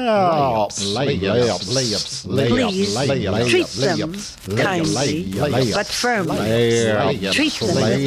treat them kindly but firmly. Treat them with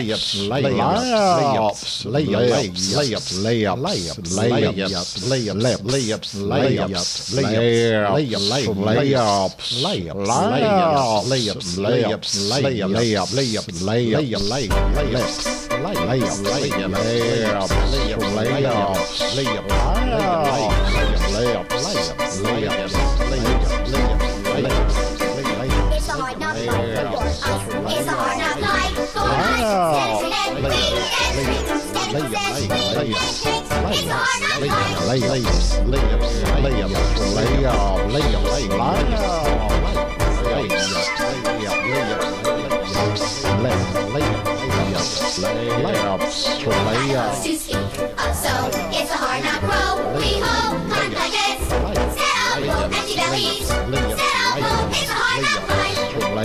It's a hard knock row. We hold hot blankets. Set up low, empty bellies. Set up low. It's a hard knock life.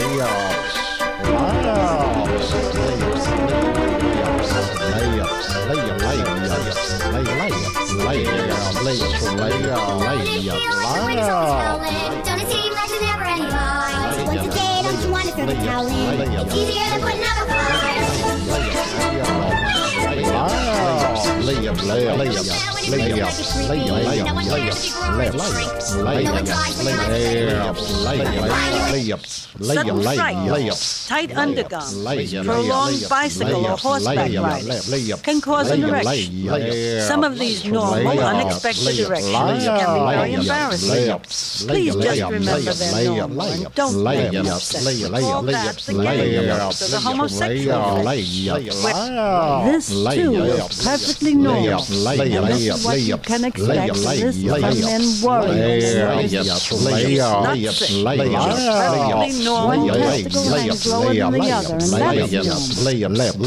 Don't it seem like there's never any light? Once a day, don't you want to throw the towel in? It's easier than putting out the fire. Sudden fright, tight undergarments, prolonged bicycle or horseback rides can cause an erection. Some of these normal, unexpected erections can be very embarrassing. Please just remember they're normal and don't let them upset. Call that the ganglions or the homosexual. This too is perfectly normal. And this is what you can expect from this from men warriors. Not sick. Perfectly normal. One testicle hangs lower than the other, and that is normal.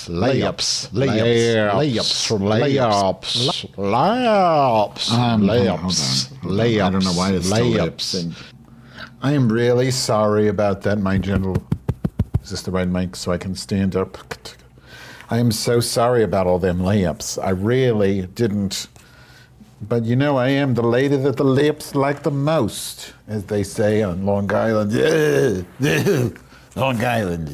I don't know why it's the lips. And I am really sorry about that, my gentle. Is this the right mic so I can stand up? I am so sorry about all them layups. I really didn't. But you know, I am the lady that the lips like the most, as they say on Long Island. Long Island.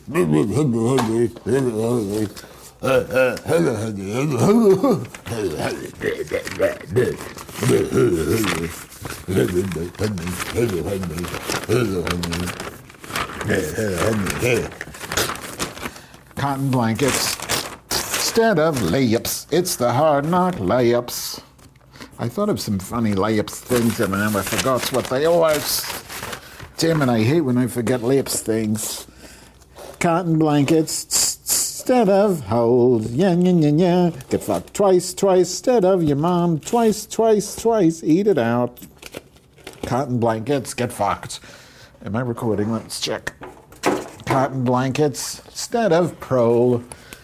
Cotton blankets instead of layups. It's the hard knock layups. I thought of some funny layups things and I forgot what they was. Damn it, I hate when I forget layups things. Cotton blankets instead of hold. Yeah. Get fucked twice instead of your mom. Twice. Eat it out. Cotton blankets, get fucked. Am I recording? Let's check. Cotton blankets instead of prole.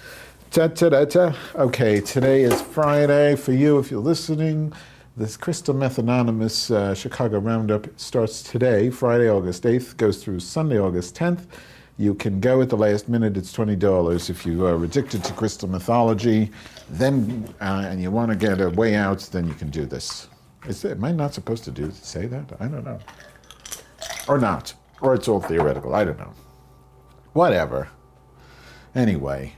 Okay, today is Friday for you if you're listening. This Crystal Meth Anonymous Chicago Roundup starts today, Friday, August 8th, goes through Sunday, August 10th. You can go at the last minute. It's $20 if you are addicted to crystal mythology. Then, and you want to get a way out, then you can do this. Am I not supposed to say that? I don't know. Or not. Or it's all theoretical. I don't know. Whatever. Anyway.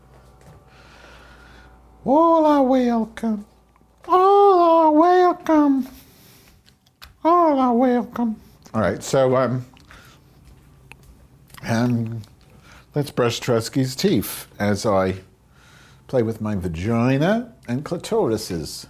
All are welcome. All are welcome. All are welcome. All right, so let's brush Trotsky's teeth as I play with my vagina and clitorises.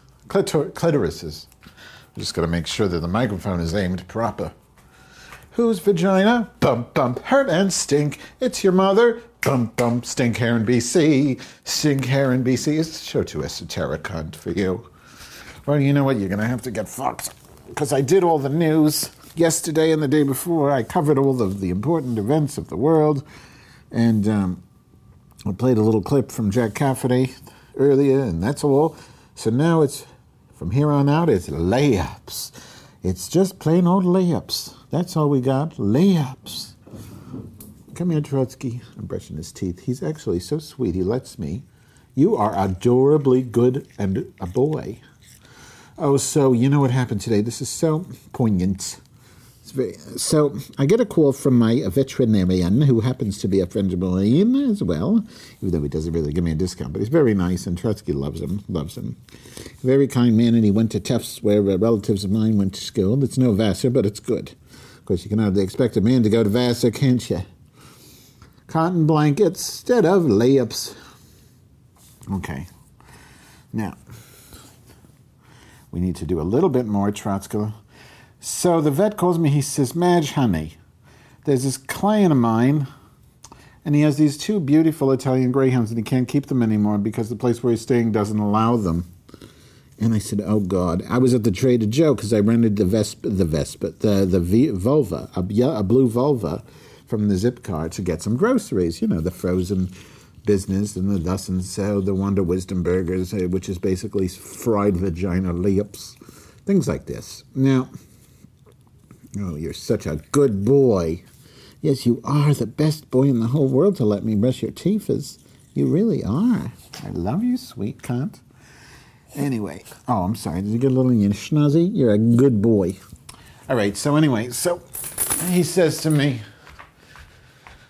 I'm just going to make sure that the microphone is aimed proper. Whose vagina? Bump, bump, hurt and stink. It's your mother. Bump, bump, stink hair in BC. Stink hair in BC. Is this show too esoteric, cunt, for you? Well, you know what? You're going to have to get fucked. Because I did all the news yesterday and the day before. I covered all of the important events of the world. And I played a little clip from Jack Cafferty earlier, and that's all. So now it's, from here on out, it's layups. It's just plain old layups. That's all we got, layups. Come here, Trotsky. I'm brushing his teeth. He's actually so sweet, he lets me. You are adorably good and a boy. Oh, so you know what happened today? This is so poignant. So I get a call from my veterinarian, who happens to be a friend of mine as well, even though he doesn't really give me a discount, but he's very nice, and Trotsky loves him. Very kind man, and he went to Tufts, where relatives of mine went to school. It's no Vassar, but it's good. Of course, you can hardly expect a man to go to Vassar, can't you? Cotton blankets instead of layups. Okay. Now, we need to do a little bit more, Trotsky. So the vet calls me, he says, Madge, honey, there's this client of mine, and he has these two beautiful Italian greyhounds, and he can't keep them anymore because the place where he's staying doesn't allow them. And I said, oh, God. I was at the Trader Joe because I rented the vulva, a blue vulva from the Zipcar to get some groceries, you know, the frozen business and the thus and so, the Wonder Wisdom burgers, which is basically fried vagina lips, things like this. Now, oh, you're such a good boy. Yes, you are the best boy in the whole world to let me brush your teeth. You really are. I love you, sweet cunt. Anyway, oh, I'm sorry. Did you get a little schnuzzy? You're a good boy. All right, so anyway, so he says to me,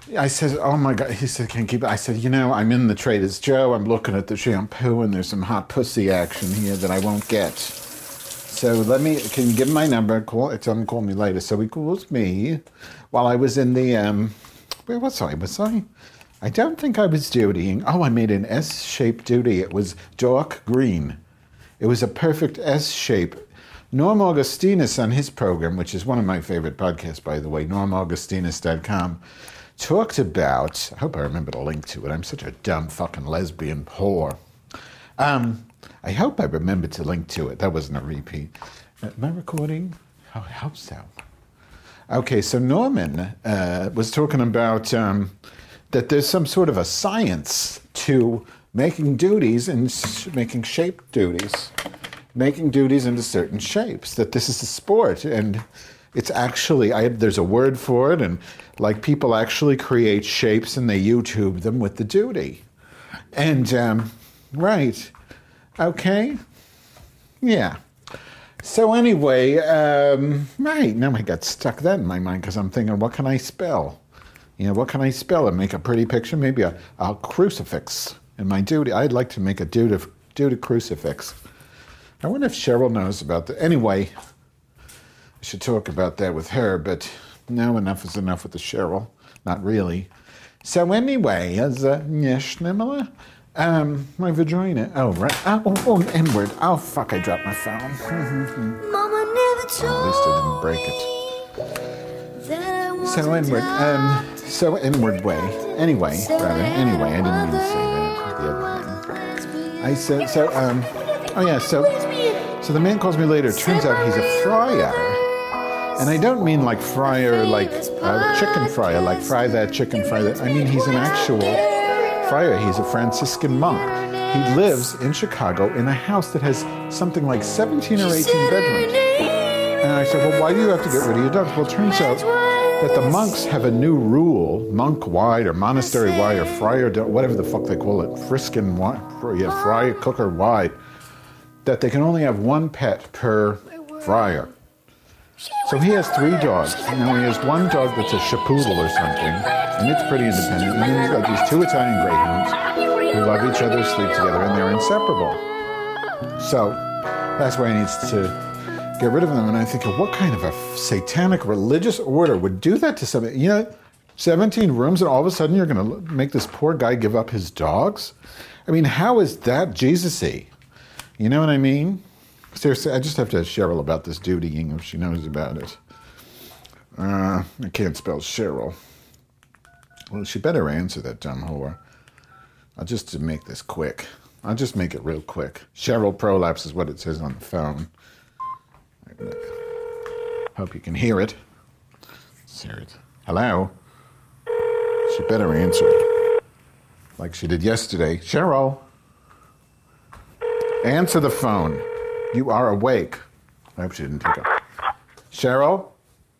I said, oh my God. He said, can you keep it? I said, I'm in the Trader's Joe. I'm looking at the shampoo, and there's some hot pussy action here that I won't get. So can you give him my number? Tell him to call me later. So he calls me while I was in the, where was I? I don't think I was dutying. Oh, I made an S-shaped duty. It was dark green. It was a perfect S-shape. Norm Augustinus on his program, which is one of my favorite podcasts, by the way, normaugustinus.com, talked about, I hope I remember to link to it. I'm such a dumb fucking lesbian whore. I hope I remember to link to it. That wasn't a repeat. Am I recording? Oh, I hope so. Okay, so Norman was talking about that there's some sort of a science to making duties and making shaped duties, making duties into certain shapes, that this is a sport, and it's actually, there's a word for it, and like people actually create shapes and they YouTube them with the duty. And, right, okay, yeah. So anyway, right, now I got stuck that in my mind because I'm thinking, what can I spell? What can I spell and make a pretty picture? Maybe a crucifix in my duty. I'd like to make a duty crucifix. I wonder if Cheryl knows about that. Anyway, I should talk about that with her, but now enough is enough with the Cheryl. Not really. So anyway, as my vagina. Oh, right. Oh, N-word. Oh, fuck, I dropped my phone. Mama never told at least I didn't break it. So N-word. So N-word way. Anyway, I didn't mean to say that. The other thing. I said, so the man calls me later. Turns out he's a friar. And I don't mean like friar, like chicken fryer, like fry that, chicken fry that. I mean, he's an actual friar. He's a Franciscan monk. He lives in Chicago in a house that has something like 17 or 18 bedrooms. And I said, well, why do you have to get rid of your dogs? Well, it turns out that the monks have a new rule, monk-wide or monastery-wide or friar, whatever the fuck they call it, Friskin-wide, friar, cooker-wide, that they can only have one pet per friar. So he has 3 dogs. Now he has one dog that's a shapoodle or something, and it's pretty independent. And then he's got these 2 Italian greyhounds who love each other, sleep together, and they're inseparable. So that's why he needs to get rid of them. And I think, what kind of a satanic religious order would do that to somebody? 17 rooms, and all of a sudden you're going to make this poor guy give up his dogs? I mean, how is that Jesus-y? You know what I mean? Seriously, I just have to ask Cheryl about this dutying if she knows about it. I can't spell Cheryl. Well, she better answer that dumb whore. I'll just make this quick. I'll just make it real quick. Cheryl Prolapse is what it says on the phone. Hope you can hear it. Hello? She better answer it. Like she did yesterday. Cheryl? Answer the phone. You are awake. I hope she didn't pick up. Cheryl?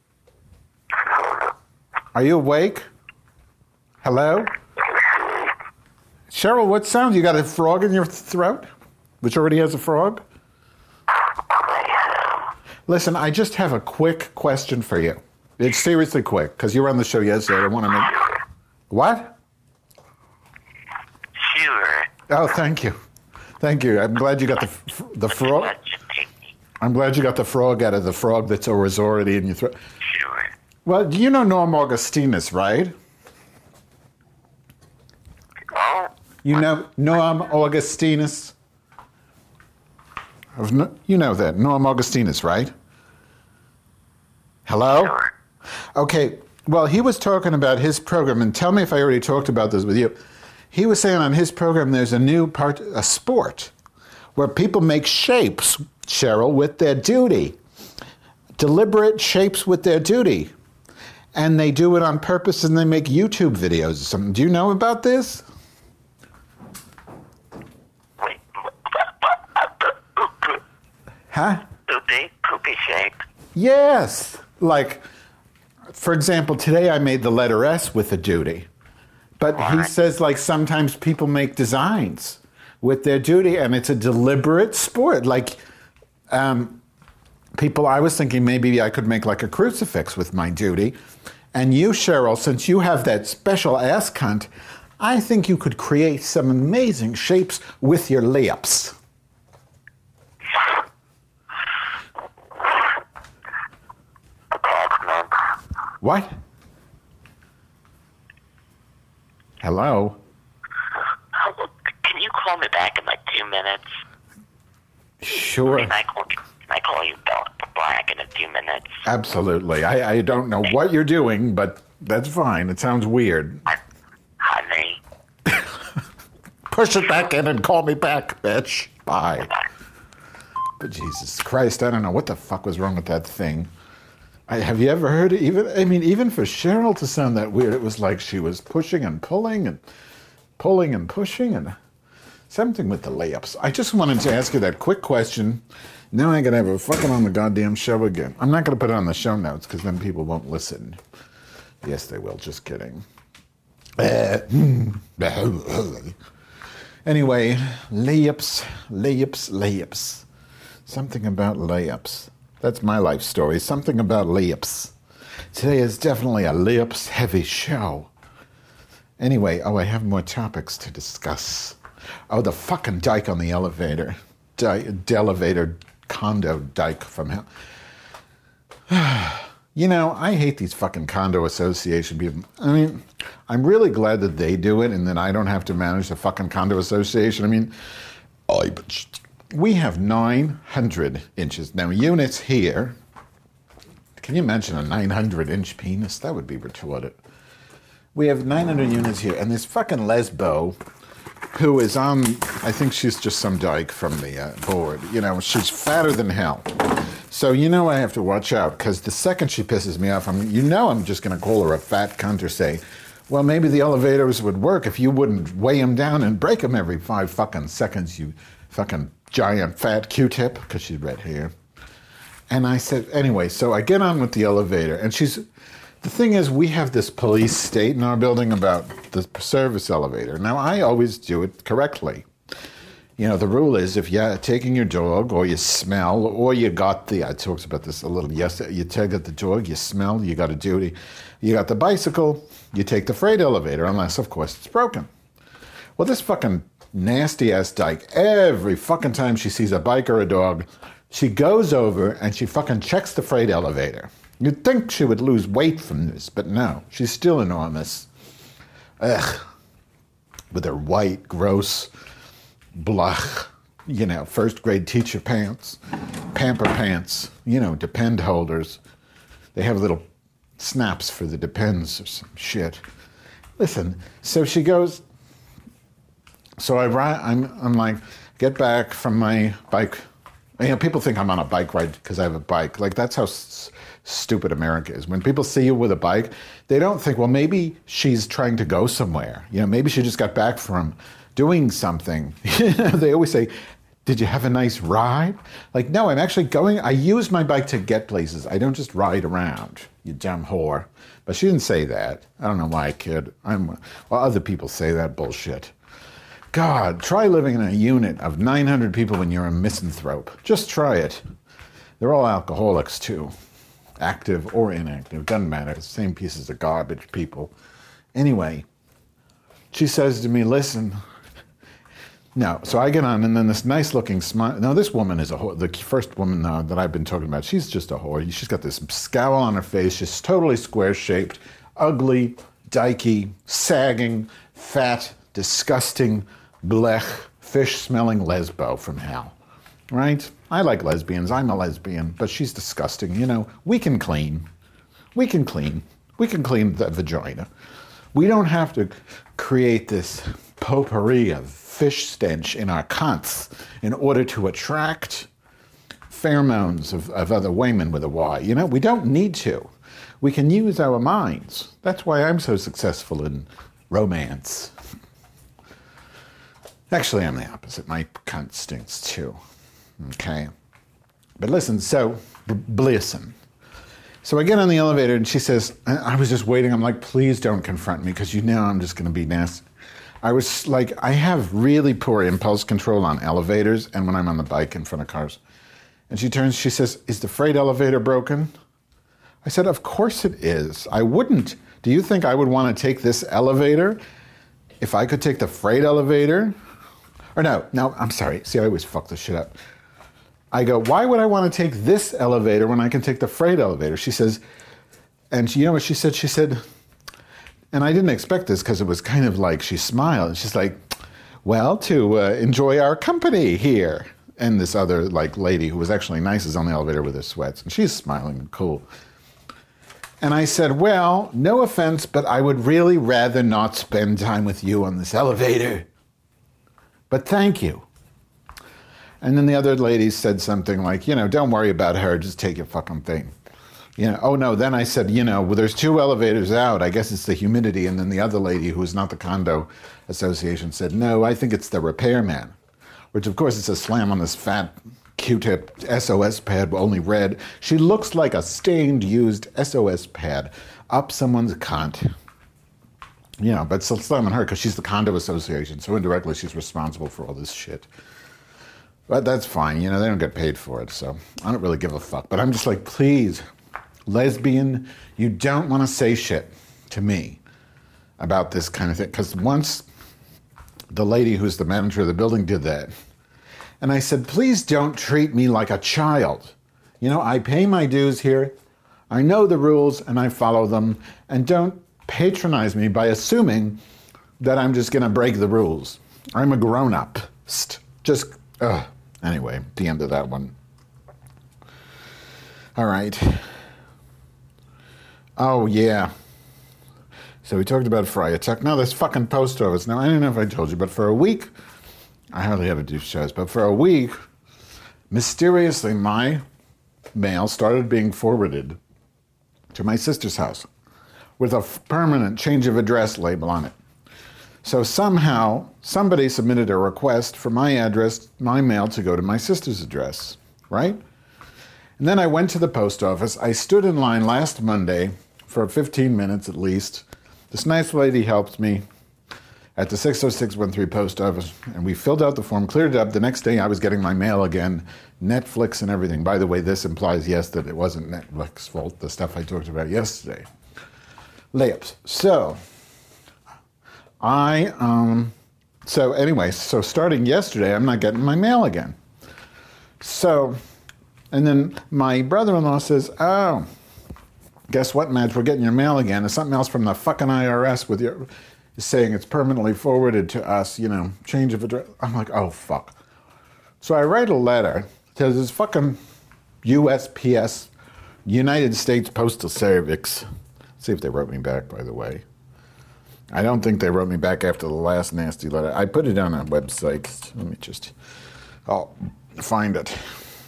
Are you awake? Hello? Cheryl, what sound? You got a frog in your throat? Which already has a frog? Listen, I just have a quick question for you. It's seriously quick, because you were on the show yesterday. I want to make... What? Sure. Oh, thank you. Thank you. I'm glad you got the frog. I'm glad you got the frog out of the frog that's already in your throat. Sure. Well, you know Norm Augustinus, right? Oh? You know Norm Augustinus? You know that. Norm Augustinus, right? Hello? Sure. Okay. Well, he was talking about his program, and tell me if I already talked about this with you. He was saying on his program there's a new part, a sport, where people make shapes, Cheryl, with their duty. Deliberate shapes with their duty. And they do it on purpose and they make YouTube videos or something. Do you know about this? Wait. Huh? Poopy shape. Yes. Like, for example, today I made the letter S with a duty. But he says, like, sometimes people make designs with their duty, and it's a deliberate sport. Like, I was thinking maybe I could make, like, a crucifix with my duty, And you, Cheryl, since you have that special ass cunt, I think you could create some amazing shapes with your lips. What? Hello? Can you call me back in like 2 minutes? Sure. Can I call you back in a few minutes? Absolutely. I don't know what you're doing, but that's fine. It sounds weird. Honey. Push it back in and call me back, bitch. Bye. But Jesus Christ, I don't know what the fuck was wrong with that thing. Have you ever heard it? Even for Cheryl to sound that weird, it was like she was pushing and pulling and pulling and pushing and something with the layups. I just wanted to ask you that quick question. Now I gotta have her fucking on the goddamn show again. I'm not gonna put it on the show notes because then people won't listen. Yes, they will. Just kidding. Anyway, layups. Something about layups. That's my life story. Something about layups. Today is definitely a layups-heavy show. Anyway, I have more topics to discuss. The fucking dike on the elevator. Elevator condo dike from hell. I hate these fucking condo association people. I'm really glad that they do it and that I don't have to manage the fucking condo association. We have 900 inches. Now, units here, can you imagine a 900-inch penis? That would be retarded. We have 900 units here, and this fucking lesbo, who is on, I think she's just some dyke from the board. She's fatter than hell. So, I have to watch out, because the second she pisses me off, I'm just going to call her a fat cunt or say, well, maybe the elevators would work if you wouldn't weigh them down and break them every 5 fucking seconds, you fucking giant fat Q-tip, because she's red hair. And I said, anyway, so I get on with the elevator, and the thing is, we have this police state in our building about the service elevator. Now, I always do it correctly. The rule is if you're taking your dog, or you smell, or I talked about this a little yesterday, you take the dog, you smell, you got a duty, you got the bicycle, you take the freight elevator, unless, of course, it's broken. Well, this fucking nasty-ass dyke, every fucking time she sees a bike or a dog, she goes over and she fucking checks the freight elevator. You'd think she would lose weight from this, but no, she's still enormous. Ugh. With her white, gross, blech, first-grade teacher pants, pamper pants, depend holders. They have little snaps for the depends or some shit. Listen, so she goes... So I'm like, get back from my bike. People think I'm on a bike ride because I have a bike. Like, that's how stupid America is. When people see you with a bike, they don't think, well, maybe she's trying to go somewhere. Maybe she just got back from doing something. They always say, did you have a nice ride? Like, no, I'm actually going. I use my bike to get places. I don't just ride around, you dumb whore. But she didn't say that. I don't know why, kid. Other people say that bullshit. God, try living in a unit of 900 people when you're a misanthrope. Just try it. They're all alcoholics, too. Active or inactive, doesn't matter. Same pieces of garbage, people. Anyway, she says to me, listen. No, so I get on, and then this nice-looking smile. Now, this woman is a whore. The first woman that I've been talking about, she's just a whore. She's got this scowl on her face. She's totally square-shaped, ugly, dykey, sagging, fat, disgusting, blech, fish-smelling lesbo from hell, right? I like lesbians. I'm a lesbian, but she's disgusting. We can clean. We can clean the vagina. We don't have to create this potpourri of fish stench in our cunts in order to attract pheromones of other women with a Y. We don't need to. We can use our minds. That's why I'm so successful in romance. Actually, I'm the opposite. My cunt stinks too. Okay? But listen, so I get on the elevator and she says, I was just waiting. I'm like, please don't confront me because I'm just going to be nasty. I was like, I have really poor impulse control on elevators and when I'm on the bike in front of cars. And she turns, she says, is the freight elevator broken? I said, of course it is. I wouldn't. Do you think I would want to take this elevator if I could take the freight elevator? Or no, I'm sorry. See, I always fuck this shit up. I go, why would I want to take this elevator when I can take the freight elevator? She says, and you know what she said? She said, and I didn't expect this because it was kind of like she smiled. She's like, well, to enjoy our company here. And this other lady who was actually nice is on the elevator with her sweats. And she's smiling and cool. And I said, well, no offense, but I would really rather not spend time with you on this elevator. But thank you. And then the other lady said something like, don't worry about her, just take your fucking thing. Oh no, then I said, well, there's 2 elevators out. I guess it's the humidity. And then the other lady, who is not the condo association, said, no, I think it's the repairman. Which, of course, is a slam on this fat Q-tip SOS pad, only red. She looks like a stained, used SOS pad up someone's cunt. But still slam on her because she's the condo association. So indirectly, she's responsible for all this shit. But that's fine. They don't get paid for it. So I don't really give a fuck. But I'm just like, please, lesbian, you don't want to say shit to me about this kind of thing. Because once the lady who's the manager of the building did that, and I said, please don't treat me like a child. I pay my dues here. I know the rules and I follow them. And don't patronize me by assuming that I'm just going to break the rules. I'm a grown-up. Anyway, the end of that one. All right. Oh, yeah. So we talked about Friatuck. Now this fucking post office. Now, I don't know if I told you, but for a week, I hardly ever do shows, but for a week, mysteriously, my mail started being forwarded to my sister's house with a permanent change of address label on it. So somehow, somebody submitted a request for my address, my mail, to go to my sister's address, right? And then I went to the post office. I stood in line last Monday for 15 minutes at least. This nice lady helped me at the 60613 post office, and we filled out the form, cleared it up. The next day I was getting my mail again, Netflix and everything. By the way, this implies, yes, that it wasn't Netflix's fault, the stuff I talked about yesterday. Layups. So so starting yesterday, I'm not getting my mail again. So, and then my brother-in-law says, oh, guess what, Madge, we're getting your mail again. There's something else from the fucking IRS with your... saying it's permanently forwarded to us, change of address. I'm like, oh, fuck. So I write a letter to this fucking USPS, United States Postal Service. See if they wrote me back, by the way. I don't think they wrote me back after the last nasty letter. I put it on a website. Let me I'll find it.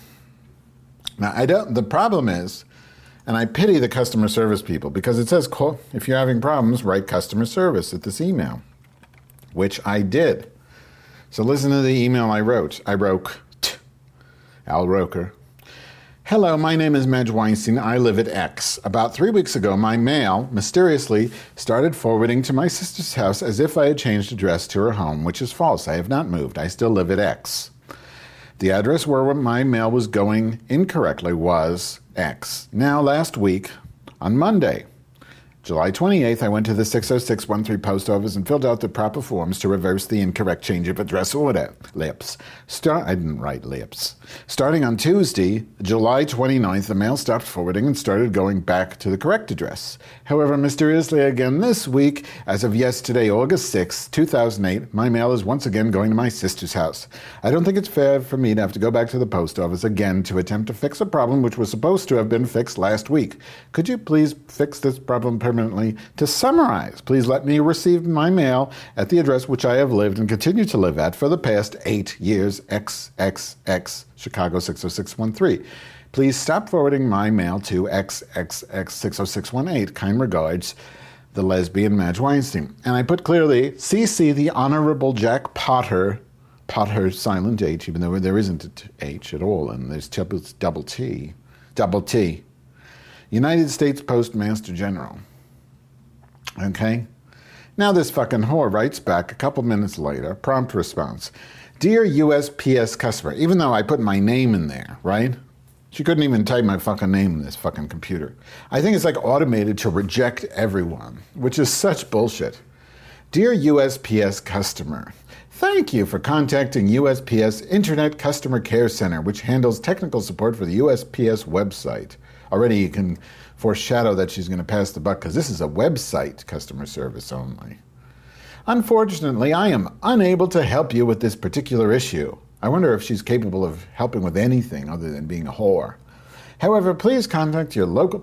Now, the problem is, and I pity the customer service people because it says, if you're having problems, write customer service at this email, which I did. So listen to the email I wrote. I wrote, Al Roker. Hello, my name is Madge Weinstein. I live at X. About 3 weeks ago, my mail mysteriously started forwarding to my sister's house as if I had changed address to her home, which is false. I have not moved. I still live at X. The address where my mail was going incorrectly was X. Now, last week, on Monday, July 28th, I went to the 60613 post office and filled out the proper forms to reverse the incorrect change of address order. I didn't write lips. Starting on Tuesday, July 29th, the mail stopped forwarding and started going back to the correct address. However, mysteriously again this week, as of yesterday, August 6, 2008, my mail is once again going to my sister's house. I don't think it's fair for me to have to go back to the post office again to attempt to fix a problem which was supposed to have been fixed last week. Could you please fix this problem permanently? To summarize, please let me receive my mail at the address which I have lived and continue to live at for the past 8 years, XXX, Chicago 60613. Please stop forwarding my mail to XXX 60618. Kind regards, the lesbian Madge Weinstein. And I put clearly, CC the Honorable Jack Potter, Potter silent H, even though there isn't an H at all, and there's double T. United States Postmaster General. Okay? Now this fucking whore writes back a couple minutes later, prompt response. Dear USPS customer, even though I put my name in there, right? She couldn't even type my fucking name in this fucking computer. I think it's like automated to reject everyone, which is such bullshit. Dear USPS customer, thank you for contacting USPS Internet Customer Care Center, which handles technical support for the USPS website. Already you can foreshadow that she's going to pass the buck because this is a website customer service only. Unfortunately, I am unable to help you with this particular issue. I wonder if she's capable of helping with anything other than being a whore. However, please contact your local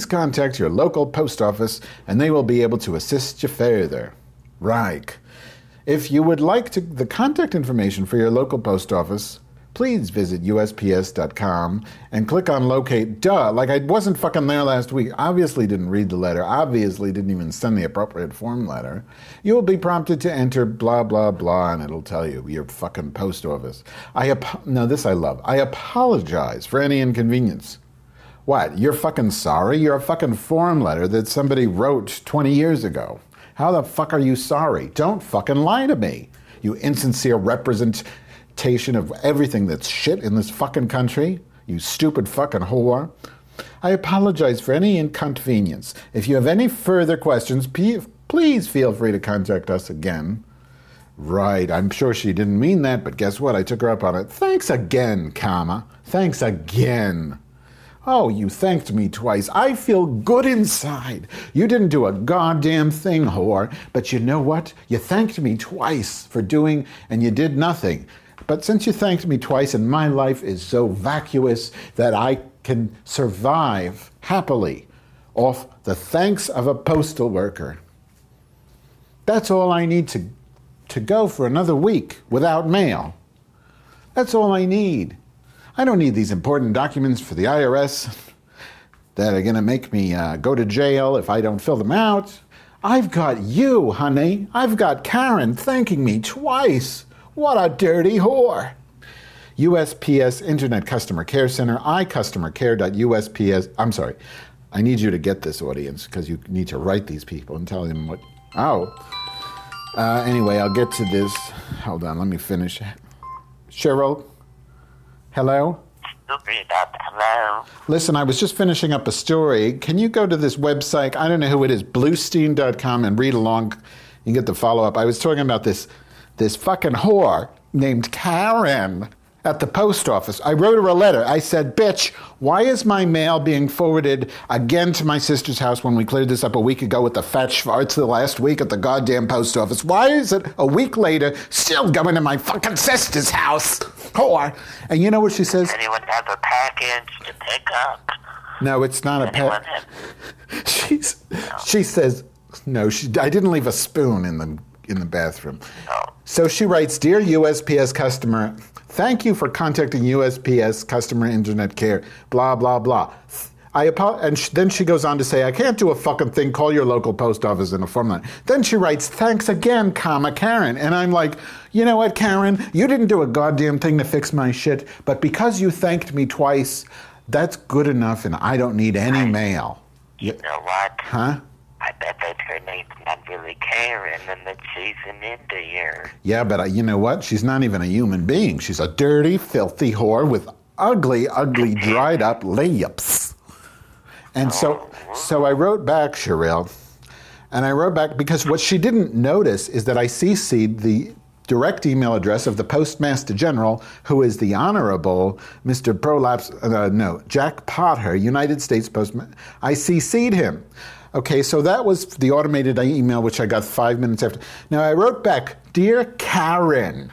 post office and they will be able to assist you further. Right. If you would like the contact information for your local post office, please visit USPS.com and click on locate. Duh, like I wasn't fucking there last week. Obviously didn't read the letter. Obviously didn't even send the appropriate form letter. You will be prompted to enter blah, blah, blah, and it'll tell you your fucking post office. Now this I love. I apologize for any inconvenience. What? You're fucking sorry? You're a fucking form letter that somebody wrote 20 years ago. How the fuck are you sorry? Don't fucking lie to me. You insincere representation of everything that's shit in this fucking country. You stupid fucking whore. I apologize for any inconvenience. If you have any further questions, please feel free to contact us again. Right, I'm sure she didn't mean that, but guess what? I took her up on it. Thanks again, comma. Thanks again. Oh, you thanked me twice. I feel good inside. You didn't do a goddamn thing, whore. But you know what? You thanked me twice for doing, and you did nothing. But since you thanked me twice, and my life is so vacuous that I can survive happily off the thanks of a postal worker. That's all I need to go for another week without mail. That's all I need. I don't need these important documents for the IRS that are going to make me go to jail if I don't fill them out. I've got you, honey. I've got Karen thanking me twice. What a dirty whore. USPS Internet Customer Care Center, iCustomerCare.USPS. I'm sorry. I need you to get this, audience, because you need to write these people and tell them what... Oh. Anyway, I'll get to this. Hold on, let me finish. Cheryl? Hello? Hello? Listen, I was just finishing up a story. Can you go to this website? I don't know who it is, bluestein.com, and read along. You can get the follow-up. I was talking about this fucking whore named Karen at the post office. I wrote her a letter. I said, bitch, why is my mail being forwarded again to my sister's house when we cleared this up a week ago with the fat schwartz the last week at the goddamn post office? Why is it a week later still going to my fucking sister's house? Whore. And you know what she says? Anyone have a package to pick up? No, it's not a package. She says, no, I didn't leave a spoon in the bathroom. Oh. So she writes, Dear USPS customer, thank you for contacting USPS Customer Internet Care, blah, blah, blah. Then she goes on to say, I can't do a fucking thing. Call your local post office in a form line. Then she writes, thanks again, comma, Karen. And I'm like, you know what, Karen? You didn't do a goddamn thing to fix my shit, but because you thanked me twice, that's good enough, and I don't need any mail. You know what? Huh? I bet that her name's not really Karen and that she's an Indian. Yeah, but you know what? She's not even a human being. She's a dirty, filthy whore with ugly, ugly, dried up lips. And so I wrote back, Cheryl, and I wrote back because what she didn't notice is that I CC'd the direct email address of the Postmaster General, who is the Honorable Mr. Jack Potter, United States Postmaster. I CC'd him. Okay, so that was the automated email, which I got 5 minutes after. Now, I wrote back, Dear Karen,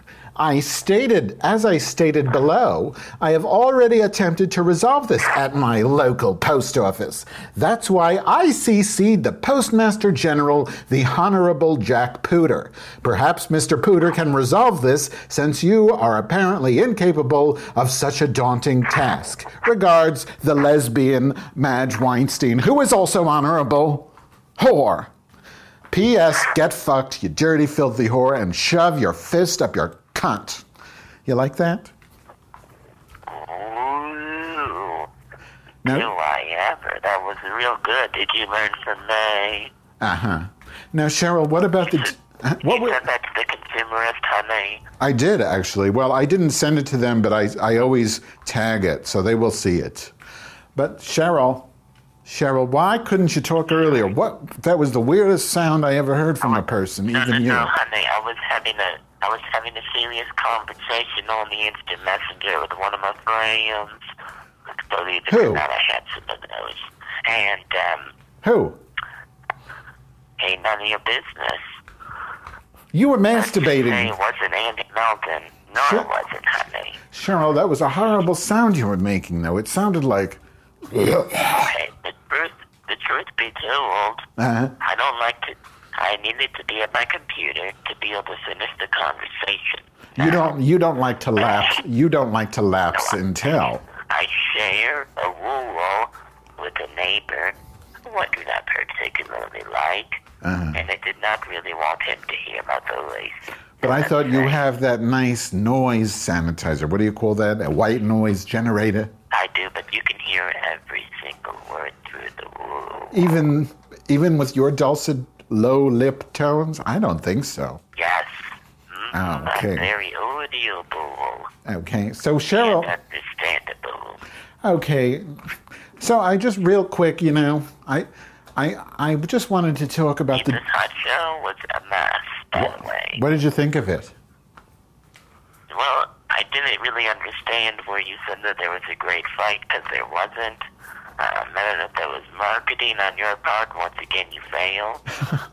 as I stated below, I have already attempted to resolve this at my local post office. That's why I CC'd the Postmaster General, the Honorable Jack Pooter. Perhaps Mr. Pooter can resolve this, since you are apparently incapable of such a daunting task. Regards, the lesbian Madge Weinstein, who is also honorable. Whore. P.S. Get fucked, you dirty, filthy whore, and shove your fist up your cunt. You like that? Ooh. No? Do I ever? That was real good. Did you learn from me? Uh-huh. Now, Cheryl, what about the... What You sent that to the consumerist, honey. I did, actually. Well, I didn't send it to them, but I always tag it, so they will see it. But Cheryl, why couldn't you talk earlier? That was the weirdest sound I ever heard from a person, even you. No, honey. I was having a serious conversation on the instant messenger with one of my friends. Believe it or not, I had some of those. And, Who? Ain't none of your business. You were masturbating. It wasn't Andy Melton. No, it wasn't, honey. Cheryl, that was a horrible sound you were making, though. It sounded like... Okay, the truth be told, I needed to be at my computer to be able to finish the conversation. You don't like to lapse. You don't like to lapse until. I share a rule with a neighbor who I do not particularly like, and I did not really want him to hear my voice. But I thought you have that nice noise sanitizer. What do you call that? A white noise generator? I do, but you can hear every single word through the room. Even with your dulcet low lip tones? I don't think so. Yes. Oh, okay. I'm very audible. Okay, so Cheryl... And understandable. Okay, so I just real quick, I just wanted to talk about This hot show was a mess, by the way. What did you think of it? Well, I didn't really understand where you said that there was a great fight, because there wasn't. I don't know if that was marketing on your part. Once again, you failed.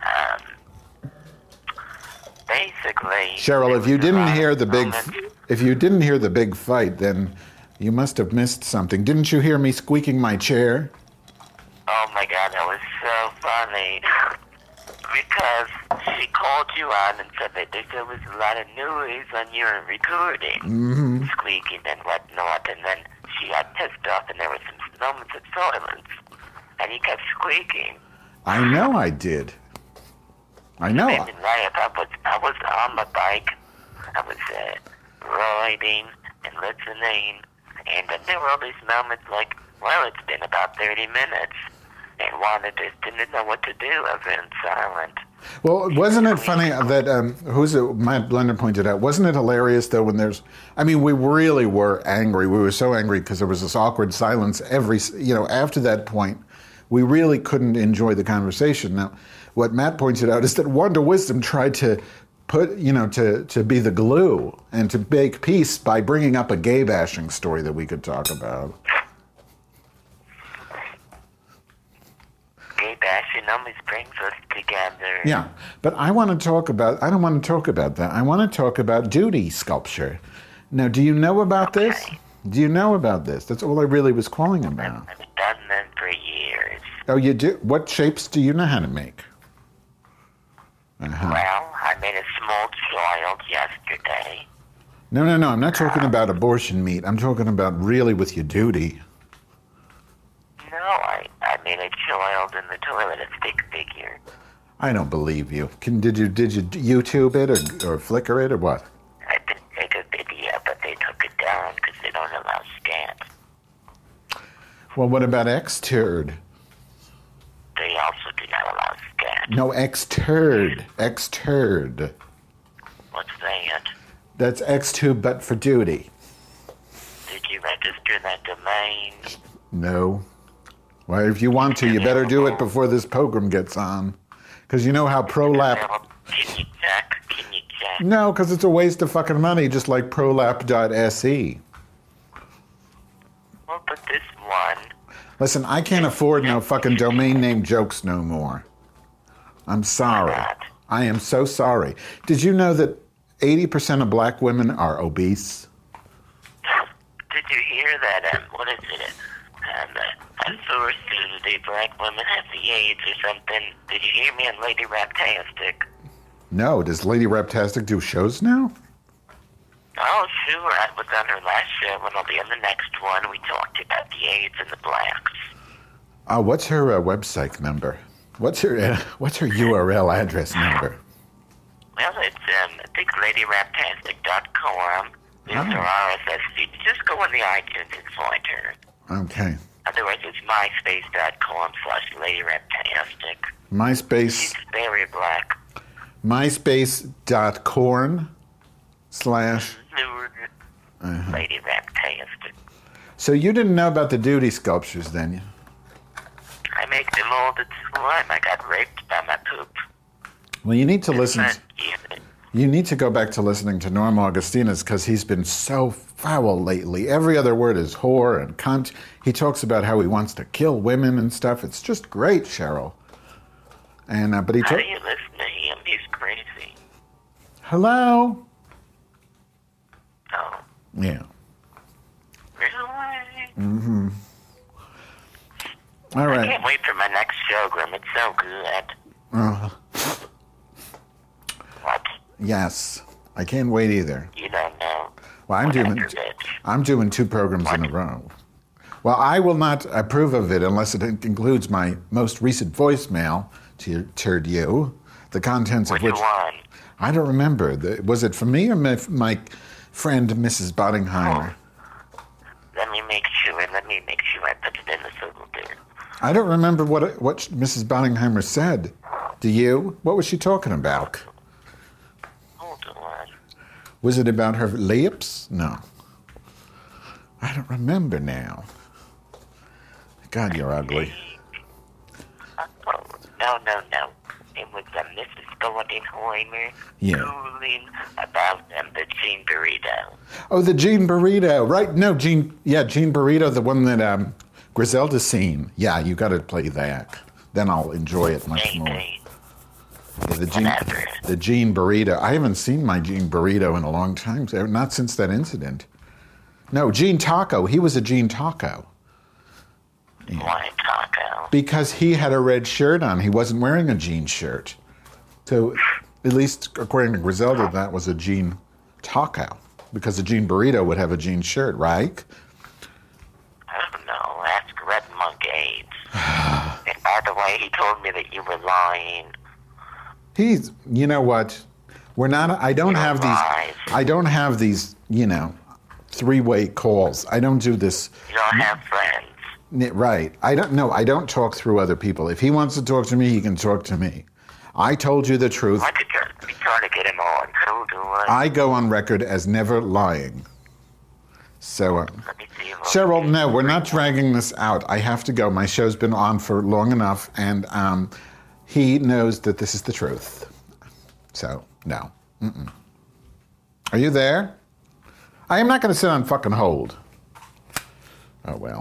Basically, Cheryl, if you didn't hear the big fight, then you must have missed something. Didn't you hear me squeaking my chair? Oh my God, that was so funny. Because she called you on and said that there was a lot of noise on your recording, squeaking and whatnot, and then she got pissed off and there were some moments of silence, and you kept squeaking. I know I did. I know. I was on my bike, I was riding and listening, and then there were all these moments like, well, it's been about 30 minutes. And didn't know what to do. I've been silent. Well, wasn't it funny that Matt Blender pointed out? Wasn't it hilarious though when we really were angry. We were so angry because there was this awkward silence. After that point, we really couldn't enjoy the conversation. Now, what Matt pointed out is that Wonder Wisdom tried to put, to be the glue and to make peace by bringing up a gay bashing story that we could talk about. Gay bashing always brings us together. Yeah, but I don't want to talk about that. I want to talk about duty sculpture. Now, do you know about this? Do you know about this? That's all I really was calling about. I've done them for years. Oh, you do? What shapes do you know how to make? Well, I made a small child yesterday. No. I'm not talking about abortion meat. I'm talking about really with your duty. No, I made a child in the toilet, a stick figure. I don't believe you. Did you YouTube it or Flickr it or what? I did take a video, but they took it down because they don't allow scans. Well, what about Xturd? They also do not allow scans. No, Xturd. Xturd. What's that? That's Xtube, but for duty. Did you register that domain? No. Well, if you want to, you better do it before this program gets on. Because you know how ProLap... Can you check? No, because it's a waste of fucking money, just like ProLap.se. Well, but this one... Listen, I can't afford no fucking domain name jokes no more. I'm sorry. I am so sorry. Did you know that 80% of black women are obese? Did you hear that? What is it? A source to the black women have the AIDS or something. Did you hear me on Lady Raptastic? No. Does Lady Raptastic do shows now? Oh, sure. I was on her last show, and I'll be on the next one. We talked about the AIDS and the blacks. What's her website number? What's her URL address number? Well, it's I think LadyRaptastic.com. It's her RSS feed. Just go on the iTunes and find her. Okay. Otherwise, it's MySpace.com/LadyRaptastic. MySpace. She's very black. MySpace.com/. Lady Raptastic. So you didn't know about the duty sculptures then? I make them all the time. I got raped by my poop. Well, you need to listen. Not even. You need to go back to listening to Norm Augustinus because he's been so foul lately. Every other word is whore and cunt. He talks about how he wants to kill women and stuff. It's just great, Cheryl. And but he How do you listen to him? He's crazy. Hello? Oh, Yeah. really? Mm-hmm. All I right. can't wait for my next show, Grim. It's so good. What? Yes. I can't wait either. You don't know. Well, Bitch. I'm doing 2 programs in a row. Well, I will not approve of it unless it includes my most recent voicemail to you, the contents of Which which one? I don't remember. Was it for me or my friend Mrs. Bottingheimer? Let me make sure I put it in the folder. I don't remember what Mrs. Bottingheimer said. Do you? What was she talking about? Hold on. Was it about her lips? No. I don't remember now. God, you're ugly. Oh, no. It was Mrs. Goldenheimer cooling about the Jean Burrito. Oh, the Jean Burrito. Right. No, Jean Burrito, the one that Griselda's seen. Yeah, you got to play that. Then I'll enjoy it much more. Maybe. Yeah, the Jean Burrito. I haven't seen my Jean Burrito in a long time. Not since that incident. No, Jean Taco. He was a Jean Taco. Yeah. Why taco? Because he had a red shirt on. He wasn't wearing a jean shirt. So, at least according to Griselda, that was a jean taco. Because a jean burrito would have a jean shirt, right? I don't know. Ask Red Monk AIDS. And by the way, he told me that you were lying. You know what? I don't have these, 3-way calls. I don't do this. You don't have friends. Right. I don't talk through other people. If he wants to talk to me, he can talk to me. I told you the truth. Why did you try to get him on? So do I. I go on record as never lying. So, Let me see if Cheryl, no, we're not dragging this out. I have to go. My show's been on for long enough, and he knows that this is the truth. So, no. Mm-mm. Are you there? I am not going to sit on fucking hold. Oh, well.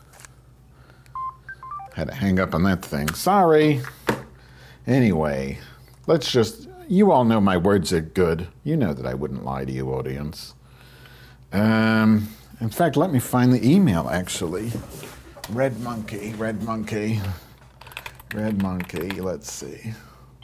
Had to hang up on that thing. Sorry. Anyway, you all know my words are good. You know that I wouldn't lie to you, audience. In fact, let me find the email, actually. Red Monkey, let's see.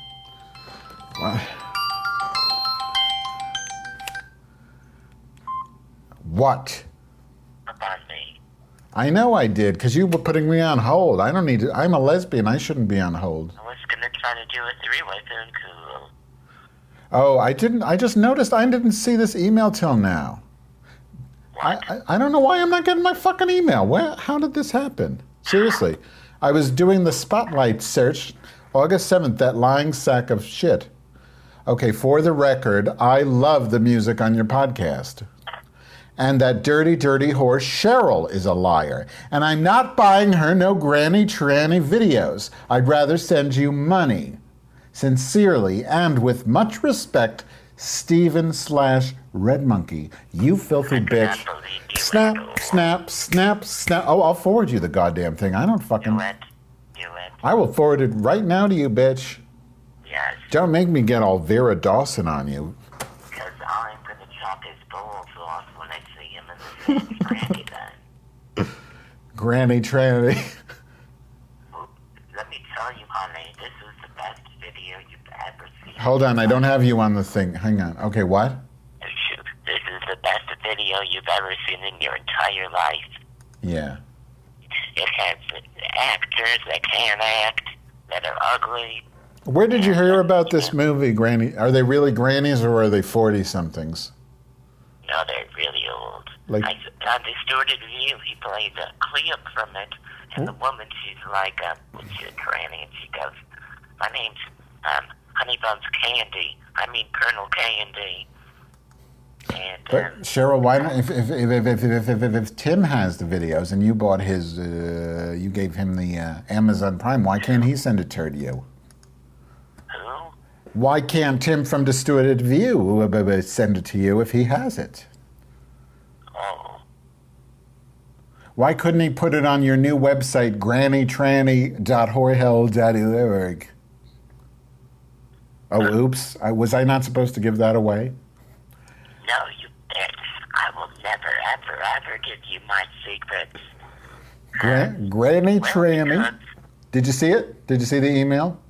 What? about me. I know I did, because you were putting me on hold. I don't need to. I'm a lesbian. I shouldn't be on hold. I was going to try to do a 3-way phone call. Oh, I didn't. I just noticed I didn't see this email till now. I don't know why I'm not getting my fucking email. How did this happen? Seriously. I was doing the Spotlight search August 7th, that lying sack of shit. Okay, for the record, I love the music on your podcast. And that dirty, dirty horse Cheryl is a liar. And I'm not buying her no granny tranny videos. I'd rather send you money. Sincerely and with much respect, Steven/Red Monkey. You filthy bitch. Snap, snap, snap, snap. Oh, I'll forward you the goddamn thing. I don't fucking... Do it. I will forward it right now to you, bitch. Yes. Don't make me get all Vera Dawson on you. Because I'm going to chop his balls off when I see him in the same Granny then. Granny tranny. Let me tell you, honey, this is the best video you've ever seen. Hold on, I don't have you on the thing. Hang on. Okay, what? Shoot, this is the best video you've ever seen in your entire life. Yeah. It has actors that can't act, that are ugly. Where did you hear about this movie, Granny? Are they really grannies or are they 40-somethings? No, they're really old. Like- On Distorted View, he played a clip from it, and the woman, she's like, she's a granny, and she goes, my name's Honey Buns Candy. I mean Colonel Candy. And But Cheryl, why not? If Tim has the videos and you bought his, you gave him the Amazon Prime, why can't he send it to you? who? Why can't Tim from Distorted View send it to you if he has it? Oh, Why couldn't he put it on your new website, grannytranny.whorehell.org? Oh, oops. Was I not supposed to give that away? no, you bitch. I will never, ever, ever give you my secrets. Granny Tranny. Because Did you see it? Did you see the email?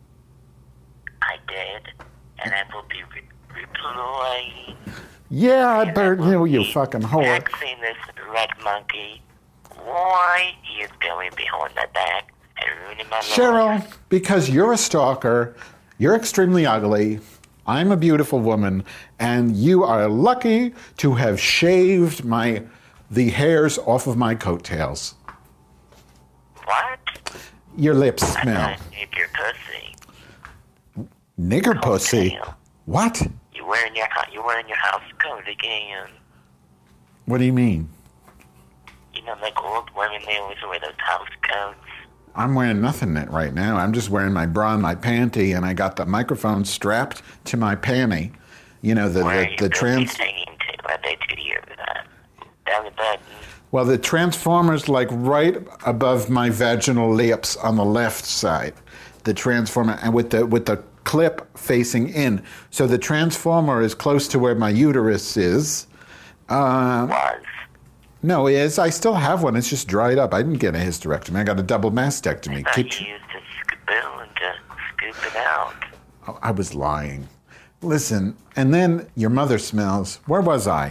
I did, and I will be replying. Yeah, I better you fucking whore. Texting this red monkey. Why he is going behind my back and ruining my life. Cheryl, because you're a stalker, you're extremely ugly, I'm a beautiful woman, and you are lucky to have shaved the hairs off of my coattails. What? Your lips I smell. don't need your pussy. Nigger pussy. Coattail. What? You're wearing your house coat again. What do you mean? You know, like old women, they always wear those house coats. I'm wearing nothing right now. I'm just wearing my bra and my panty, and I got the microphone strapped to my panty. You know, Where are the you trans... singing to? Are they to your belly button? Well, the transformer's like right above my vaginal lips on the left side. The transformer, and with the clip facing in. So the transformer is close to where my uterus is. Was. No, I still have one. It's just dried up. I didn't get a hysterectomy. I got a double mastectomy. I thought you used a spoon to scoop it out. Oh, I was lying. Listen, and then your mother smells. Where was I?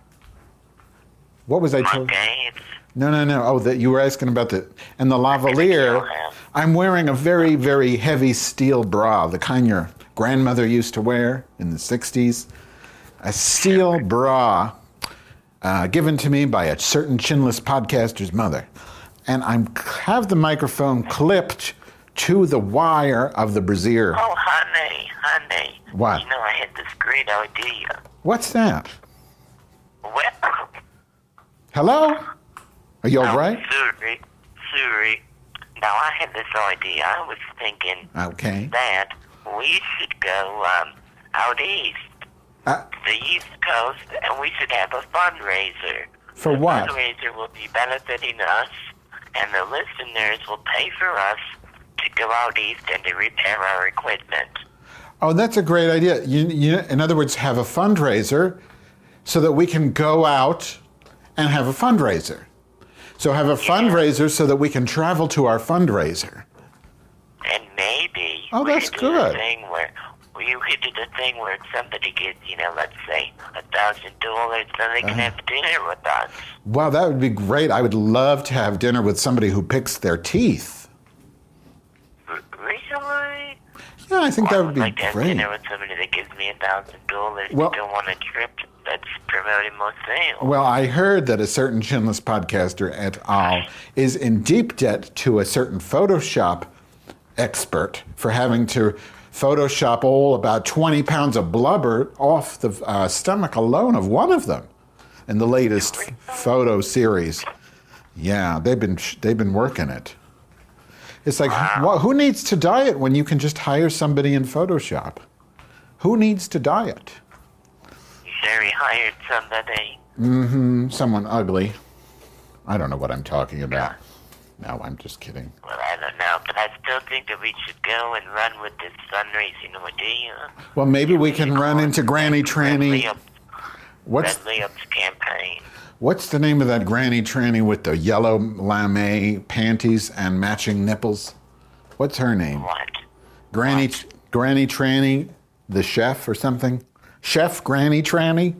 What was I told? Okay, No. Oh, that you were asking about the lavalier. I'm wearing a very, very heavy steel bra, the kind your grandmother used to wear in the 60s. A steel bra given to me by a certain chinless podcaster's mother. And I have the microphone clipped to the wire of the brassiere. Oh, honey. What? You know, I had this great idea. What's that? Well, Hello? Are you all right? Sorry. Now, I had this idea. I was thinking Okay. that we should go out east, the East Coast, and we should have a fundraiser. For what? The fundraiser will be benefiting us, and the listeners will pay for us to go out east and to repair our equipment. Oh, that's a great idea. You, in other words, have a fundraiser so that we can go out and have a fundraiser. So have a fundraiser so that we can travel to our fundraiser. And maybe Oh, we that's could do good. the thing where you could do the thing where somebody gets, let's say $1,000 so they can have dinner with us. Wow, that would be great. I would love to have dinner with somebody who picks their teeth. Really? Yeah, I think that would be I'd like to have great. dinner with somebody that gives me $1,000 Well- to go on a trip that's promoting my sales. Well, I heard that a certain chinless podcaster et al. Is in deep debt to a certain Photoshop expert for having to Photoshop all about 20 pounds of blubber off the stomach alone of one of them in the latest photo series. Yeah, they've been working it. It's like, who needs to diet when you can just hire somebody in Photoshop? Who needs to diet? You sure he hired somebody? Someone ugly. I don't know what I'm talking about. No, I'm just kidding. Well, I don't know, but I still think that we should go and run with this fundraising idea. Well, maybe we can run into Granny Tranny. Red Layup's campaign. What's the name of that Granny Tranny with the yellow lame panties and matching nipples? What's her name? What? Granny Tranny, the chef or something? Chef Granny Tranny?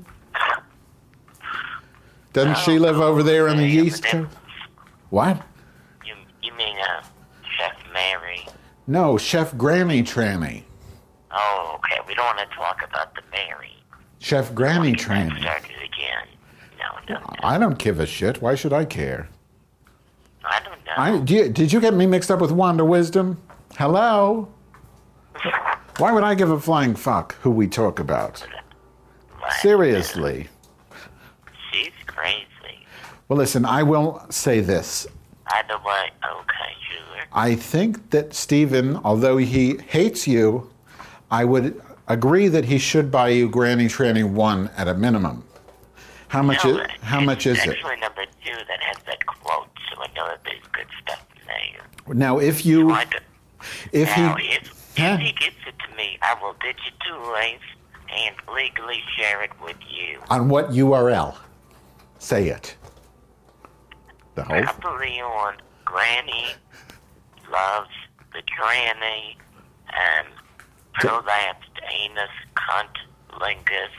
Doesn't she live over there on the East Coast? What? You mean Chef Mary? No, Chef Granny Tranny. Oh, okay. We don't want to talk about the Mary. Chef Granny Get that Tranny. started again. No. I don't give a shit. Why should I care? I don't know. Did you get me mixed up with Wanda Wisdom? Hello? Why would I give a flying fuck who we talk about? What? Seriously. She's crazy. Well, listen, I will say this. Either way, okay, sure. I think that Stephen, although he hates you, I would agree that he should buy you Granny Tranny 1 at a minimum. How much is it? It's actually number 2 that has that quote, so I know that there's good stuff in there. Now, if If he gets it to me, I will digitalize and legally share it with you. on what URL? Say it. The whole. Probably on Granny Loves the Tranny and prolapsed anus cunt lingus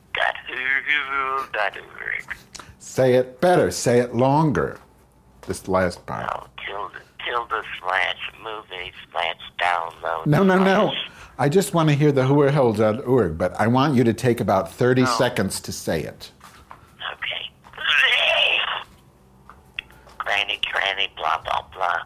.org. Say it better. Say it longer. This last part. Oh, tilde/movie/download. No. I just want to hear the whoerhell.org, but I want you to take about 30 seconds to say it. Okay. Granny, tranny, blah, blah, blah.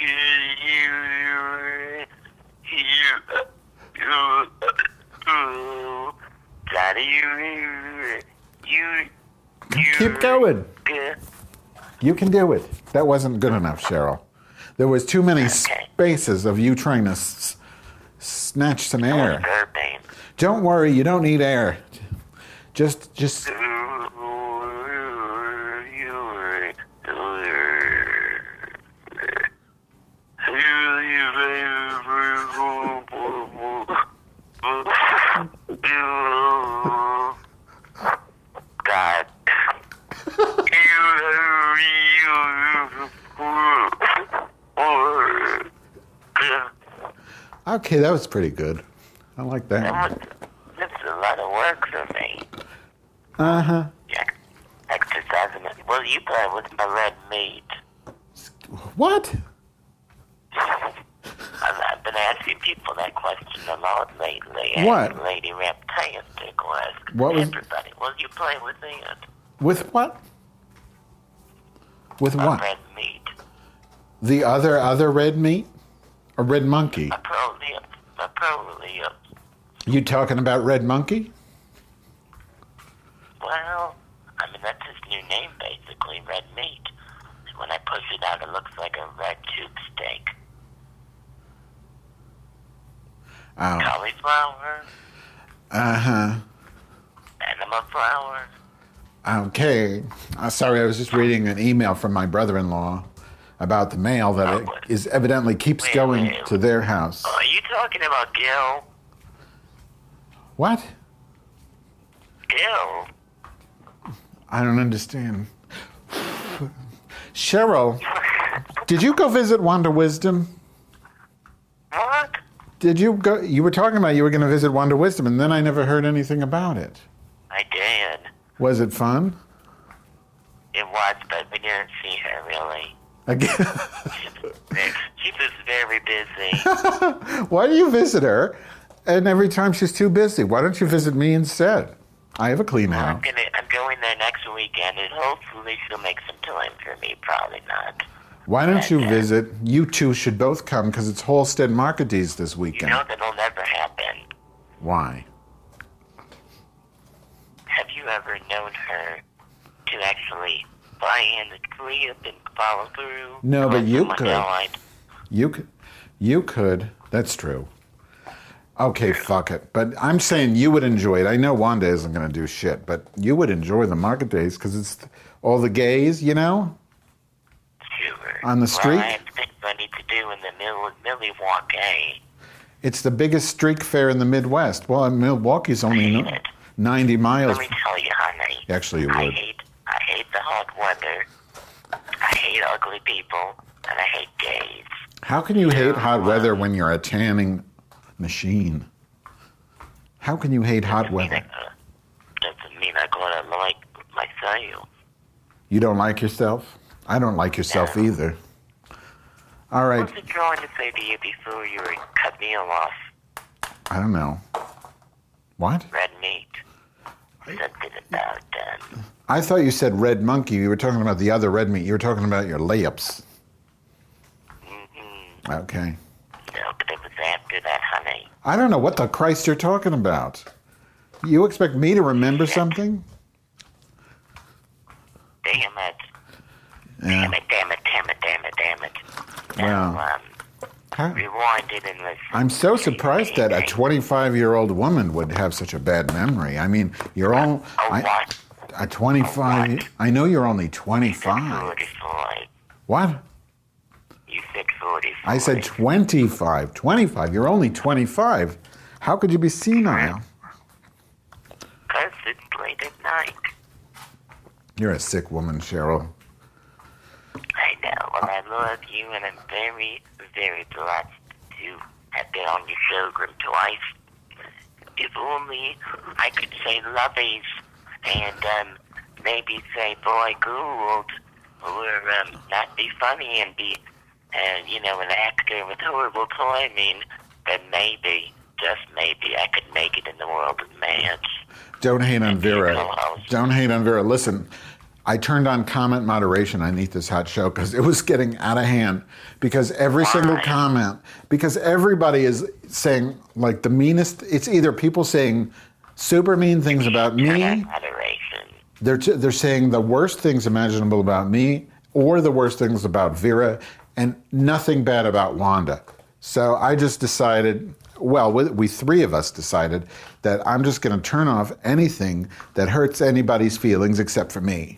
Keep going. You can do it. That wasn't good enough, Cheryl. There was too many spaces of you trying to snatch some air. Don't worry, you don't need air. Just. God. Okay, that was pretty good. I like that. This is a lot of work for me. Uh-huh. Yeah. Exercising. Well, you play with my red meat. What? I've been asking people that question a lot lately. What? And Lady Reptastic was. What was- Everybody. Will you play with it? With what? With what? Red meat. The other red meat? Or red monkey? Probably. You talking about red monkey? Well, I mean, that's his new name, basically, red meat. And when I push it out, it looks like a red tube steak. Oh. Cauliflower, Uh-huh. enema flower. Okay. Sorry, I was just reading an email from my brother-in-law about the mail that it is evidently keeps going to their house. Oh, are you talking about Gil? What? Gil? I don't understand. Cheryl, did you go visit Wanda Wisdom? What? Did you go? You were talking about you were going to visit Wanda Wisdom, and then I never heard anything about it. I did. Was it fun? It was, but we didn't see her, really. Again? She was very busy. Why do you visit her? And every time she's too busy. Why don't you visit me instead? I have a clean house. I'm going there next weekend, and hopefully she'll make some time for me. Probably not. Why don't you visit? You two should both come because it's Halstead Market Days this You weekend. know that'll never happen. Why? Have you ever known her to actually buy in the clip and follow through? No, but you Someone could. died. You could. That's true. Okay, fuck it. But I'm saying you would enjoy it. I know Wanda isn't going to do shit, but you would enjoy the market days because it's all the gays, you know? Sure. On the street? Well, I have things I need to do in the Milwaukee. It's the biggest street fair in the Midwest. Well, Milwaukee's only I hate it. 90 miles. Let me tell you, honey. Actually, you would. I hate the hot weather. I hate ugly people, and I hate gays. How can you hate hot weather when you're a tanning machine? How can you hate hot weather? Doesn't mean I'm gonna like myself. You don't like yourself? I don't like yourself either. All right. What's it trying to say to you before you cut me off? I don't know. What? Red meat. Something about I thought you said red monkey. You were talking about the other red meat. You were talking about your layups. Mm-hmm. Okay. No, but it was after that, honey. I don't know what the Christ you're talking about. You expect me to remember something? Damn it. Yeah. Damn it. Wow. Now, rewind it and listen. I'm so surprised that a 25-year-old woman would have such a bad memory. I mean, you're all... What? A 25... What? I know you're only You said 25. 45. What? You said 45. I said 25. 25. You're only 25. How could you be senile? Because it's late at night. You're a sick woman, Cheryl. I know. Well, I love you, and I'm very, very delighted to have been on your program twice. If only I could say lovies and maybe say boy Gould, or not be funny and be, an actor with horrible timing, then maybe, just maybe, I could make it in the world of Mads. Don't hate on Vera. co-host. Don't hate on Vera. Listen, I turned on comment moderation on Eat This Hot Show because it was getting out of hand. Because every single comment, because everybody is saying like the meanest. It's either people saying super mean things about me. Moderation. They're saying the worst things imaginable about me, or the worst things about Vera, and nothing bad about Wanda. So I just decided. Well, we three of us decided that I'm just going to turn off anything that hurts anybody's feelings except for me.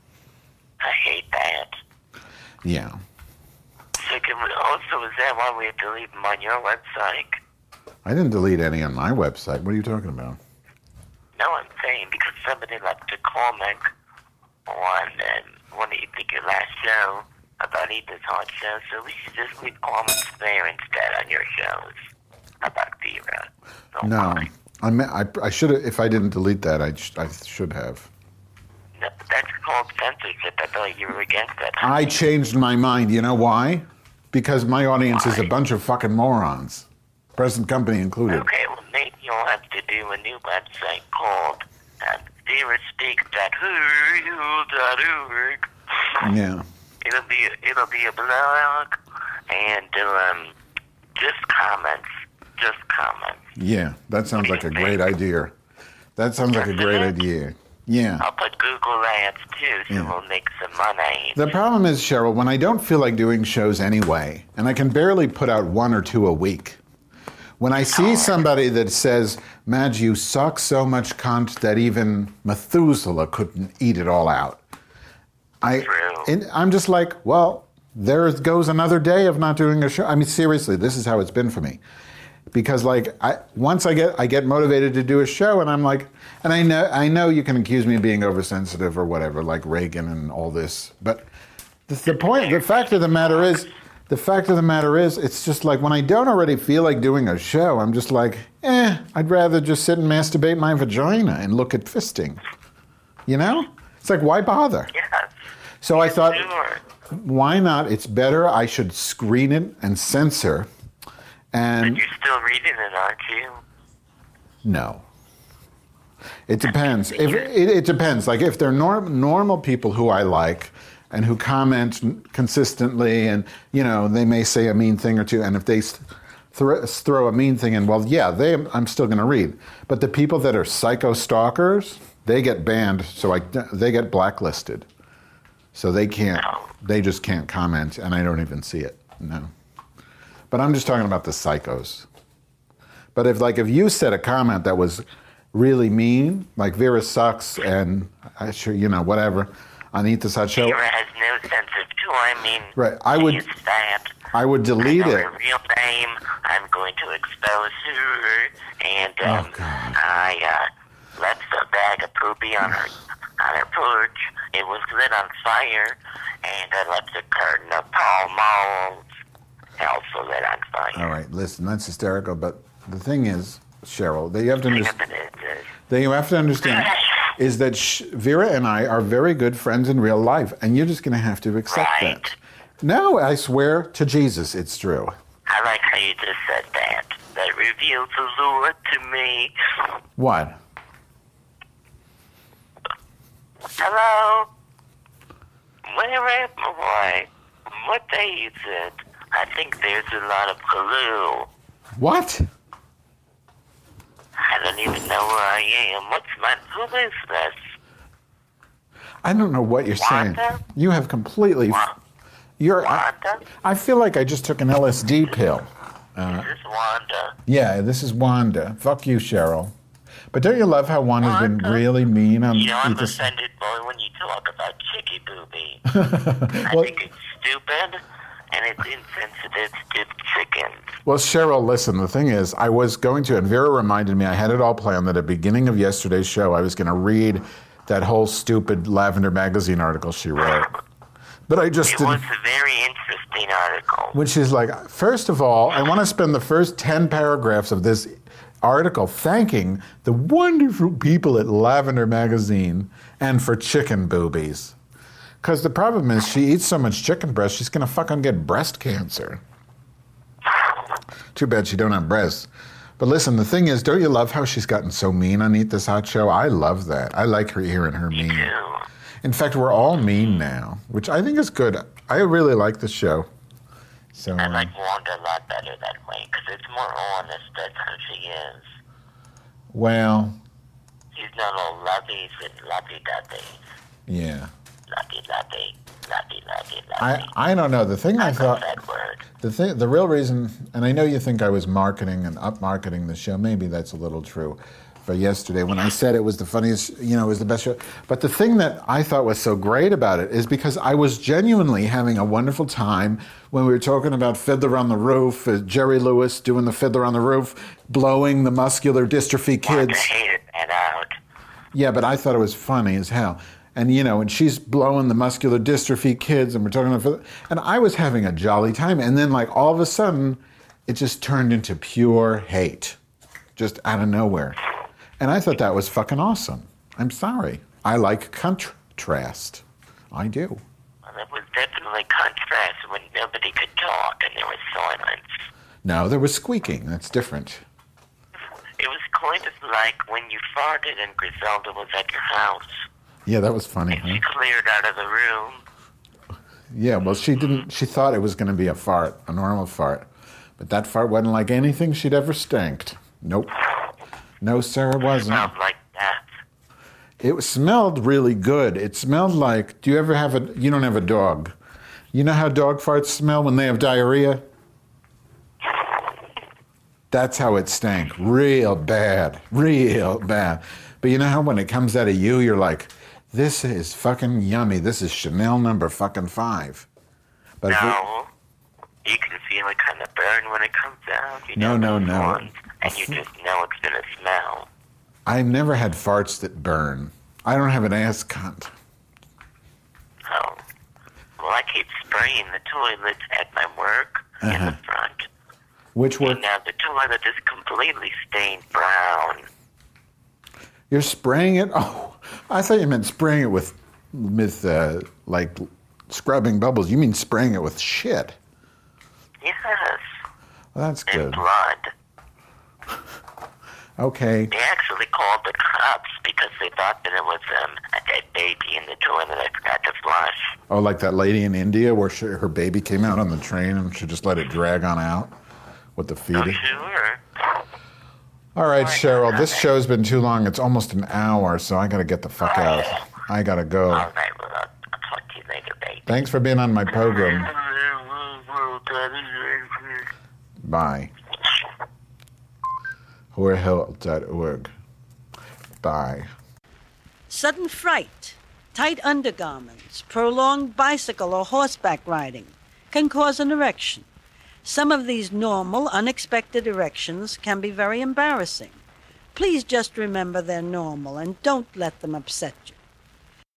I hate that. Yeah. So can we also, is that why we have to leave them on your website? I didn't delete any on my website. What are you talking about? No, I'm saying because somebody left a comment on one of your last show about Eat This Hot Show, so we should just leave comments there instead on your shows about Vera. No. I should have, if I didn't delete that, I should have. No, that's called censorship. I thought you were against that. I changed my mind. You know why? Because my audience is a bunch of fucking morons. Present company included. Okay, well, maybe you'll have to do a new website called veraspeak.org. Yeah. It'll be a blog and just comments. Yeah, that sounds like a great idea. That sounds like a great idea. Yeah. I'll put Google ads too, so we'll make some money. The problem is, Cheryl, when I don't feel like doing shows anyway, and I can barely put out 1 or 2 a week, when I see somebody that says, Madge, you suck so much cunt that even Methuselah couldn't eat it all out, I'm just like, well, there goes another day of not doing a show. I mean, seriously, this is how it's been for me. Because once I get motivated to do a show, and I'm like, and I know you can accuse me of being oversensitive or whatever, like Reagan and all this, but the fact of the matter is, it's just like when I don't already feel like doing a show, I'm just like, I'd rather just sit and masturbate my vagina and look at fisting. You know? It's like, why bother? Yeah. So I thought, Sure. why not? It's better I should screen it and censor. And But you're still reading it, aren't you? no. It depends. It depends. Like if they're normal people who I like and who comment consistently, and they may say a mean thing or two, and if they throw a mean thing in, well, yeah, I'm still going to read. But the people that are psycho stalkers, they get banned. So they get blacklisted. So they can't. They just can't comment, and I don't even see it. No. But I'm just talking about the psychos. But if you said a comment that was really mean, like Vera sucks, and whatever, on Eat This Hot Show. Vera has no sense of humor. I mean, Right, I would delete I know it. her real name. I'm going to expose her, and I left a bag of poopy on her porch. It was lit on fire, and I left a carton of Pall Malls. Also lit on fire. All right, listen, that's hysterical. But the thing is, Cheryl, that you have to understand is that Vera and I are very good friends in real life, and you're just going to have to accept that. No, I swear to Jesus, it's true. I like how you just said that. That reveals the Lord to me. What? Hello? Where am I? What day is it? I think there's a lot of glue. What? I don't even know where I am. Who is this? I don't know what you're saying. Wanda? You have completely... You're... Wanda? I feel like I just took an LSD pill. Is this Wanda? Yeah, this is Wanda. Fuck you, Cheryl. But don't you love how Wanda's been really mean on... You know, I'm offended, boy, when you talk about Chicky Booby. I Well- think it's stupid, and it's insensitive to chickens. Well, Cheryl, listen, the thing is, I was going to, and Vera reminded me, I had it all planned that at the beginning of yesterday's show, I was going to read that whole stupid Lavender Magazine article she wrote. But I just It was a very interesting article. Which is like, first of all, I want to spend the first 10 paragraphs of this article thanking the wonderful people at Lavender Magazine and for chicken boobies. Because the problem is she eats so much chicken breast, she's going to fucking get breast cancer. Too bad she don't have breasts. But listen, the thing is, don't you love how she's gotten so mean on Eat This Hot Show? I love that. I like her hearing her mean. In fact, we're all mean now, which I think is good. I really like the show. So I like Wanda a lot better that way, because it's more honest. That's who she is. Well, She's not all loveys and lovey-dovey. yeah. Lovey-dovey, lovey-dovey, I don't know. The thing I thought... that word. The real reason, and I know you think I was marketing and up-marketing the show. Maybe that's a little true. For yesterday, when I said it was the funniest, it was the best show. But the thing that I thought was so great about it is because I was genuinely having a wonderful time when we were talking about Fiddler on the Roof, Jerry Lewis doing the Fiddler on the Roof, blowing the muscular dystrophy Wanda kids. hated that out. Yeah, but I thought it was funny as hell. And, and she's blowing the muscular dystrophy kids, and we're talking about... And I was having a jolly time. And then, like, all of a sudden, it just turned into pure hate. Just out of nowhere. And I thought that was fucking awesome. I'm sorry. I like contrast. I do. Well, it was definitely contrast when nobody could talk and there was silence. No, there was squeaking. That's different. It was kind of like when you farted and Griselda was at your house. Yeah, that was funny. And she cleared out of the room. Yeah, well, she didn't. She thought it was going to be a fart, a normal fart. But that fart wasn't like anything she'd ever stanked. Nope. No, sir, it wasn't. Smelled like that. It smelled really good. It smelled like, you don't have a dog. You know how dog farts smell when they have diarrhea? That's how it stank. Real bad. Real bad. But you know how when it comes out of you, you're like, this is fucking yummy. This is Chanel number fucking 5. But No. You can feel it kind of burn when it comes out. No. And you just know it's going to smell. I've never had farts that burn. I don't have an ass cunt. Oh. Well, I keep spraying the toilets at my work in the front. Which work? And now the toilet is completely stained brown. You're spraying it? Oh, I thought you meant spraying it with like scrubbing bubbles. You mean spraying it with shit? Yes. Well, that's And good. blood. Okay. They actually called the cops because they thought that it was a dead baby in the toilet I forgot to flush. Oh, like that lady in India where her baby came out on the train and she just let it drag on out with the Oh, feeding? sure. All right, Cheryl, this show's been too long. It's almost an hour, so I got to get the fuck out. I got to go. All right, well, I'll talk to you later, baby. Thanks for being on my program. Bye. whorehealth.org. Bye. Sudden fright, tight undergarments, prolonged bicycle or horseback riding can cause an erection. Some of these normal, unexpected erections can be very embarrassing. Please just remember they're normal and don't let them upset you.